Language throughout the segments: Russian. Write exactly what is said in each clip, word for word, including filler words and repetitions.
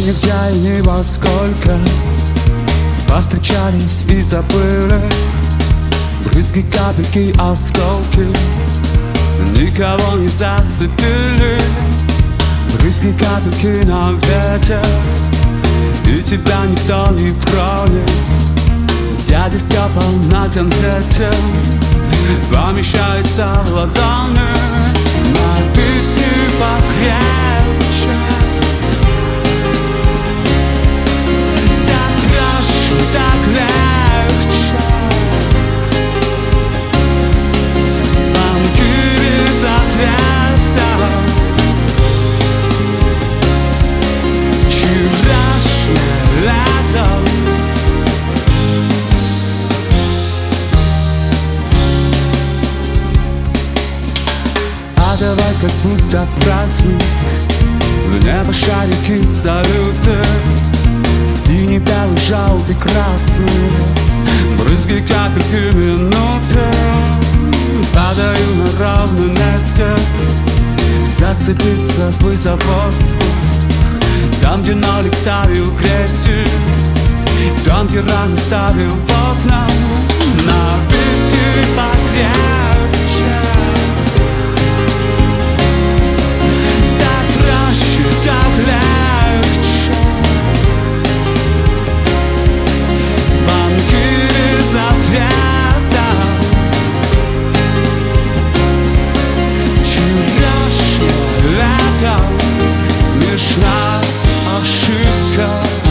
нигде и ни во сколько повстречались и забыли брызги, капельки, осколки. Никого не зацепили брызги, капельки на ветер, и тебя никто не тронет. Дядя Степа на концерте помещается в ладони. Напитки покрепче, так проще, так легче. Звонки без ответа, вчерашнее лето. А давай как будто праздник, в небо шарики, салюты, синий, белый, желтый, красный, брызги, капельки, минуты. Падаю на ровном месте, зацепиться бы за воздух. Там, где нолик ставил крестик, там, где рано ставил поздно. Напитки покрепче, так проще, так легче. Звонки без ответа, вчерашнее лето, смешная ошибка.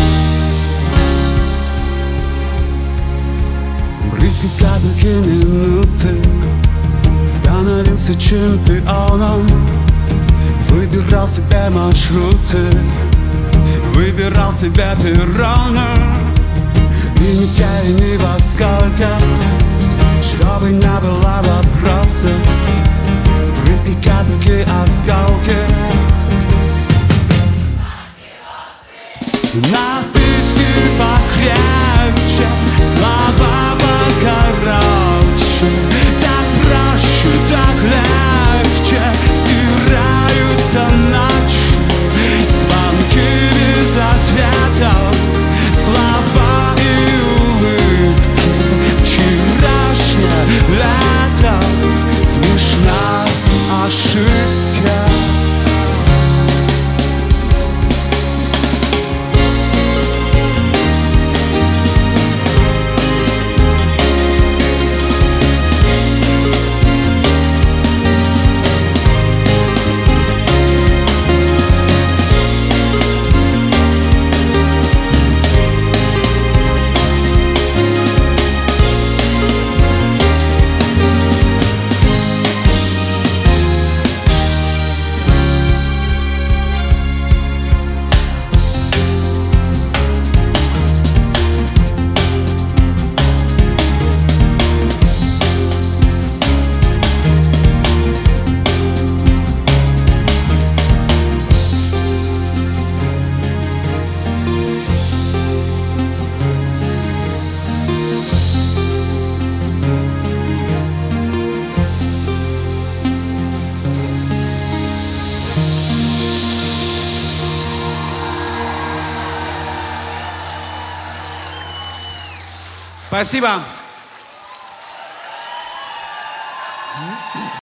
Брызги, капельки, минуты, становился чемпионом, выбирал себе маршруты, выбирал себе перроны. И нигде и ни во сколько, чтобы не было вопросов, брызги, капельки, осколки. Напитки покрепче, слова покороче, так проще, так легче. Стираются ночи, звонки без ответа, слова и улыбки. Вчерашнее лето, смешная ошибка. Спасибо.